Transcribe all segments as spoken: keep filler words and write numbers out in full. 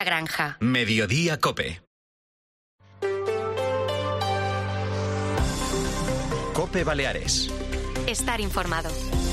Granja. Mediodía Cope. Cope Baleares. Estar informado.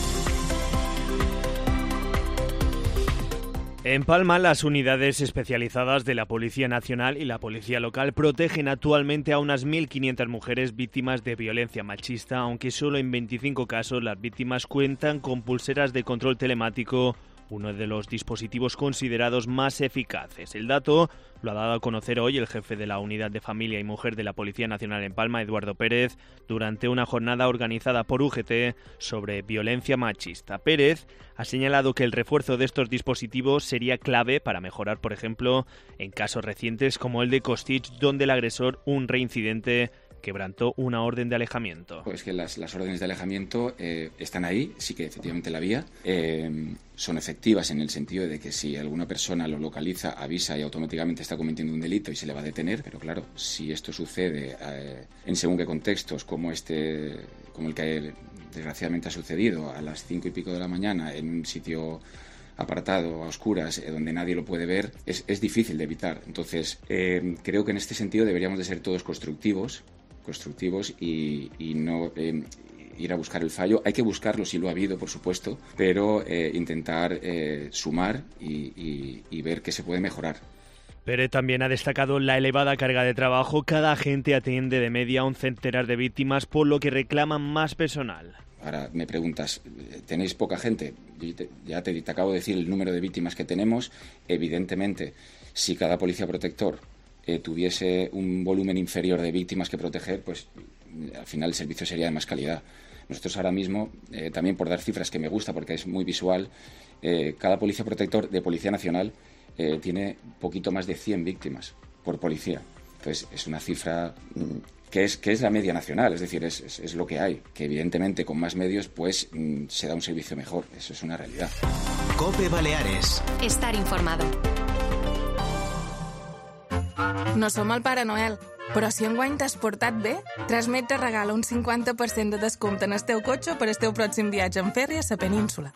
En Palma, las unidades especializadas de la Policía Nacional y la Policía Local protegen actualmente a unas mil quinientas mujeres víctimas de violencia machista, aunque solo en veinticinco casos las víctimas cuentan con pulseras de control telemático, uno de los dispositivos considerados más eficaces. El dato lo ha dado a conocer hoy el jefe de la Unidad de Familia y Mujer de la Policía Nacional en Palma, Eduardo Pérez, durante una jornada organizada por U G T sobre violencia machista. Pérez ha señalado que el refuerzo de estos dispositivos sería clave para mejorar, por ejemplo, en casos recientes como el de Costitx, donde el agresor, un reincidente, quebrantó una orden de alejamiento. Pues que las, las órdenes de alejamiento eh, están ahí, sí que efectivamente la había, eh, son efectivas en el sentido de que si alguna persona lo localiza, avisa y automáticamente está cometiendo un delito y se le va a detener, pero claro, si esto sucede eh, en según qué contextos, como este, como el que desgraciadamente ha sucedido a las cinco y pico de la mañana en un sitio apartado, a oscuras, eh, donde nadie lo puede ver, es, es difícil de evitar. Entonces, eh, creo que en este sentido deberíamos de ser todos constructivos, constructivos y, y no eh, ir a buscar el fallo. Hay que buscarlo si lo ha habido, por supuesto, pero eh, intentar eh, sumar y, y, y ver qué se puede mejorar. Pérez también ha destacado la elevada carga de trabajo. Cada agente atiende de media a un centenar de víctimas, por lo que reclaman más personal. Ahora me preguntas, ¿tenéis poca gente? Yo te, ya te, te acabo de decir el número de víctimas que tenemos. Evidentemente, si cada policía protector eh, tuviese un volumen inferior de víctimas que proteger, pues al final el servicio sería de más calidad. Nosotros ahora mismo, eh, también por dar cifras que me gusta porque es muy visual, eh, cada policía protector de Policía Nacional eh, tiene poquito más de cien víctimas por policía. Entonces es una cifra mm, que es que es la media nacional, es decir, es, es, es lo que hay, que evidentemente con más medios pues mm, se da un servicio mejor, eso es una realidad. Cope Baleares. Estar informado. No som el Pare Noel, però si enguany t'has portat bé, Transmet te regala un cinquanta per cent de descompte en el teu cotxe per el teu pròxim viatge en ferri a la península.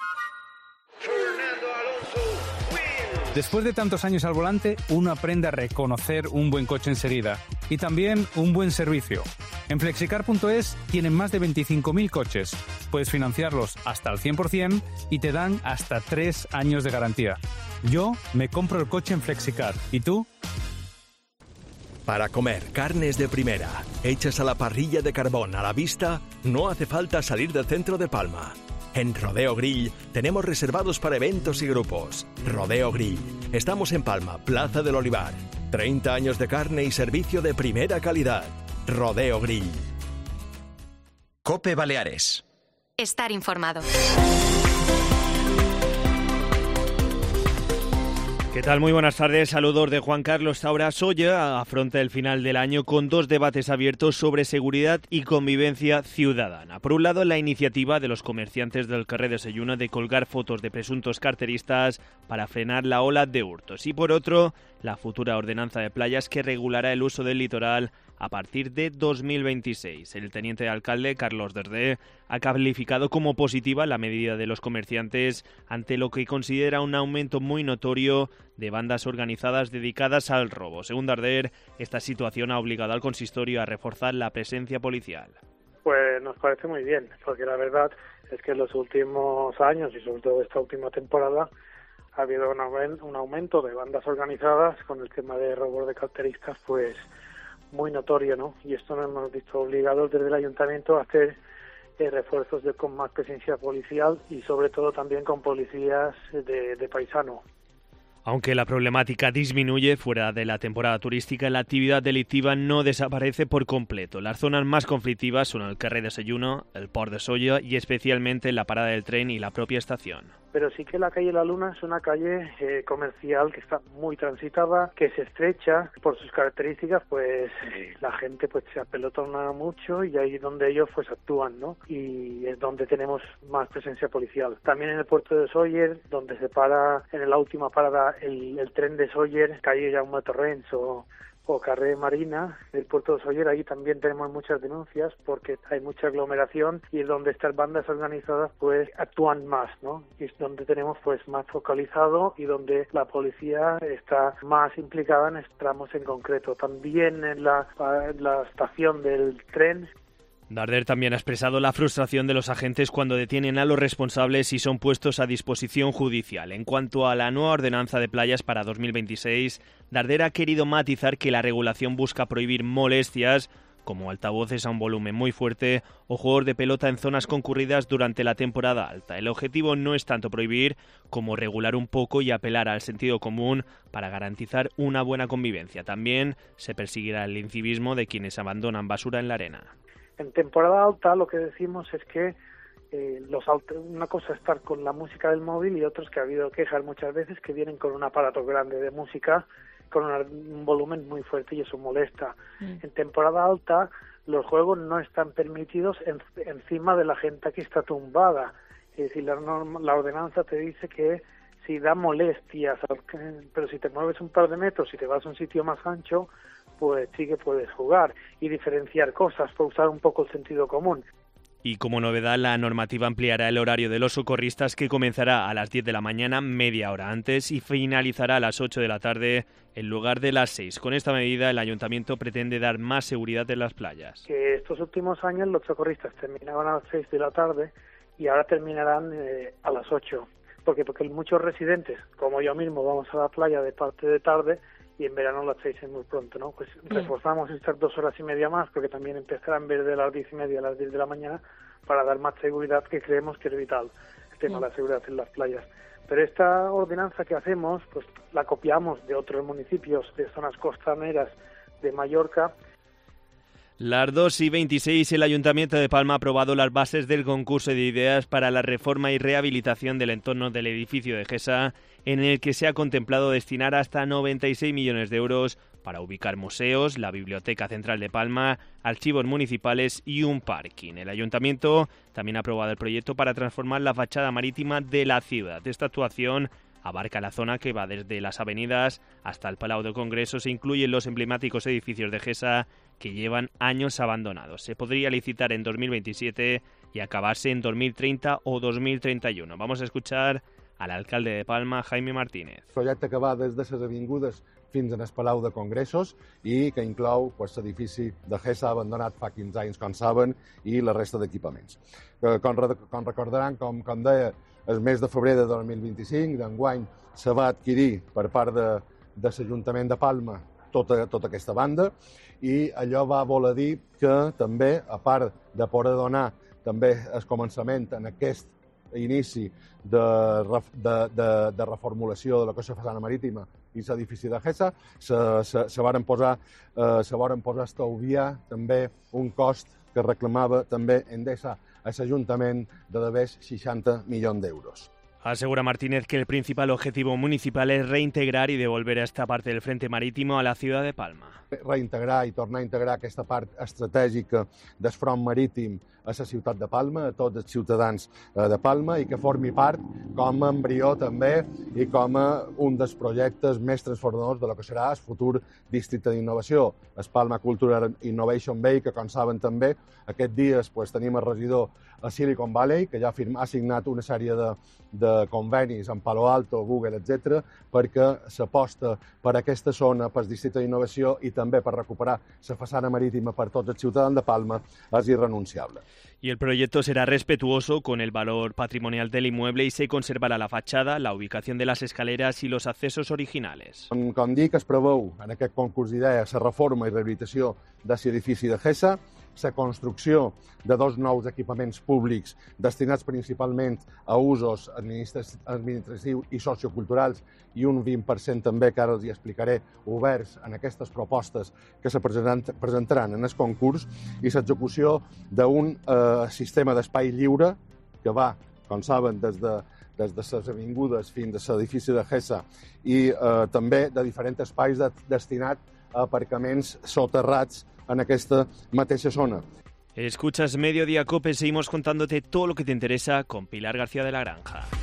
Después de tantos años al volante, uno aprende a reconocer un buen coche enseguida y también un buen servicio. En Flexicar punto es tienen más de veinticinco mil coches. Puedes financiarlos hasta al cien por ciento y te dan hasta tres años de garantía. Yo me compro el coche en Flexicar. ¿Y tú? Para comer carnes de primera, hechas a la parrilla de carbón a la vista, no hace falta salir del centro de Palma. En Rodeo Grill tenemos reservados para eventos y grupos. Rodeo Grill. Estamos en Palma, Plaza del Olivar. treinta años de carne y servicio de primera calidad. Rodeo Grill. Cope Baleares. Estar informado. ¿Qué tal? Muy buenas tardes. Saludos de Juan Carlos Saura. Solla afronta el final del año con dos debates abiertos sobre seguridad y convivencia ciudadana. Por un lado, la iniciativa de los comerciantes del carrer de Seyuna de colgar fotos de presuntos carteristas para frenar la ola de hurtos. Y por otro, la futura ordenanza de playas que regulará el uso del litoral a partir de dos mil veintiséis. El teniente de alcalde, Carlos Derdé, ha calificado como positiva la medida de los comerciantes ante lo que considera un aumento muy notorio de bandas organizadas dedicadas al robo. Según Darder, esta situación ha obligado al consistorio a reforzar la presencia policial. Pues nos parece muy bien, porque la verdad es que en los últimos años y sobre todo esta última temporada ha habido un aumento de bandas organizadas con el tema de robos de carteristas, pues muy notorio, ¿no? Y esto nos hemos visto obligados desde el ayuntamiento a hacer eh, refuerzos de, con más presencia policial y sobre todo también con policías de, de paisano. Aunque la problemática disminuye fuera de la temporada turística, la actividad delictiva no desaparece por completo. Las zonas más conflictivas son el carrer de Seyuna, el Port de Solla y especialmente la parada del tren y la propia estación. Pero sí que la calle La Luna es una calle eh, comercial que está muy transitada, que se estrecha. Por sus características, pues eh, la gente pues se apelotona mucho y ahí es donde ellos pues actúan, ¿no? Y es donde tenemos más presencia policial. También en el puerto de Sóller, donde se para en la última parada el, el tren de Sóller, calle Jaume Torrents o o Carrer Marina del puerto de Sóller, ahí también tenemos muchas denuncias porque hay mucha aglomeración y es donde estas bandas organizadas pues actúan más, ¿no? Y es donde tenemos pues más focalizado y donde la policía está más implicada en tramos en concreto. También en la, en la estación del tren. Darder también ha expresado la frustración de los agentes cuando detienen a los responsables y son puestos a disposición judicial. En cuanto a la nueva ordenanza de playas para dos mil veintiséis, Darder ha querido matizar que la regulación busca prohibir molestias como altavoces a un volumen muy fuerte o juegos de pelota en zonas concurridas durante la temporada alta. El objetivo no es tanto prohibir como regular un poco y apelar al sentido común para garantizar una buena convivencia. También se perseguirá el incivismo de quienes abandonan basura en la arena. En temporada alta lo que decimos es que eh, los alt- una cosa es estar con la música del móvil y otros que ha habido quejas muchas veces que vienen con un aparato grande de música con una, un volumen muy fuerte y eso molesta. Mm. En temporada alta los juegos no están permitidos en, encima de la gente que está tumbada. Es decir, la, norma, la ordenanza te dice que si da molestias, pero si te mueves un par de metros y te vas a un sitio más ancho, pues sí que puedes jugar y diferenciar cosas, para usar un poco el sentido común. Y como novedad, la normativa ampliará el horario de los socorristas, que comenzará a las diez de la mañana, media hora antes, y finalizará a las ocho de la tarde en lugar de las seis. Con esta medida, el ayuntamiento pretende dar más seguridad en las playas. Que estos últimos años los socorristas terminaban a las seis de la tarde y ahora terminarán eh, a las ocho. Porque, porque muchos residentes, como yo mismo, vamos a la playa de parte de tarde y en verano las seis es muy pronto, ¿no? Pues sí. Reforzamos estas dos horas y media más porque también empezarán en vez de las diez y media a las diez de la mañana para dar más seguridad, que creemos que es vital el tema sí. de la seguridad en las playas. Pero esta ordenanza que hacemos, pues la copiamos de otros municipios de zonas costaneras de Mallorca. Las dos y veintiséis, el Ayuntamiento de Palma ha aprobado las bases del concurso de ideas para la reforma y rehabilitación del entorno del edificio de Gesa, en el que se ha contemplado destinar hasta noventa y seis millones de euros para ubicar museos, la Biblioteca Central de Palma, archivos municipales y un parking. El Ayuntamiento también ha aprobado el proyecto para transformar la fachada marítima de la ciudad. Esta actuación abarca la zona que va desde las avenidas hasta el Palau de Congresos e incluye los emblemáticos edificios de Gesa que llevan años abandonados. Se podría licitar en dos mil veintisiete y acabarse en dos mil treinta o dos mil treinta y uno. Vamos a escuchar al alcalde de Palma, Jaime Martínez. El projecte que va des de les avingudes fins al Palau de Congressos i que inclou pues, l'edifici de Gesa abandonat fa quinze anys, com saben, i la resta d'equipaments. Com, com recordaran, com, com deia, el mes de febrer de dos mil vint-i-cinc, d'enguany, se va adquirir per part de, de l'Ajuntament de Palma tota, tota aquesta banda i allò va voler dir que també, a part de poder donar també el començament en aquest inici de, de, de, de reformulació de la cosa façana marítima i l'edifici de Gesa, se, se, se varen posar, eh, se varen posar a estalviar també un cost que reclamava també Endesa a l'Ajuntament de d'haver seixanta milions d'euros. Asegura Martínez que el principal objetivo municipal es reintegrar y devolver a esta parte del frente marítimo a la ciudad de Palma. Reintegrar i tornar a integrar aquesta part estratègica del front marítim a la ciutat de Palma, a tots els ciutadans de Palma, i que formi part com a embrió també i com a un dels projectes més transformadors de lo que serà el futur districte d'innovació, el Palma Cultural Innovation Bay, que com saben també aquests dies pues, tenim el regidor a Silicon Valley, que ja ha signat una sèrie de, de convenis amb Palo Alto, Google, etcètera, perquè s'aposta per aquesta zona, per districte d'innovació i també per recuperar la façana marítima per tots els ciutadans de Palma, és irrenunciable. Y el proyecto será respetuoso con el valor patrimonial del inmueble y se conservará la fachada, la ubicación de las escaleras y los accesos originales. Com, com dic, es preveu en aquest concurs d'idees la reforma i rehabilitació de l'edifici de Gesa, la construcció de dos nous equipaments públics destinats principalment a usos administratius i socioculturals i un vint per cent també, que ara els hi explicaré, oberts en aquestes propostes que se presentaran en el concurs, i l'execució d'un eh, sistema d'espai lliure que va, com saben, des de des de les avingudes fins a l'edifici de Gesa i eh, també de diferents espais de, destinats a aparcaments soterrats en aquesta mateixa zona. Escuchas Mediodía Cope, seguimos contándote todo lo que te interesa con Pilar García de la Granja.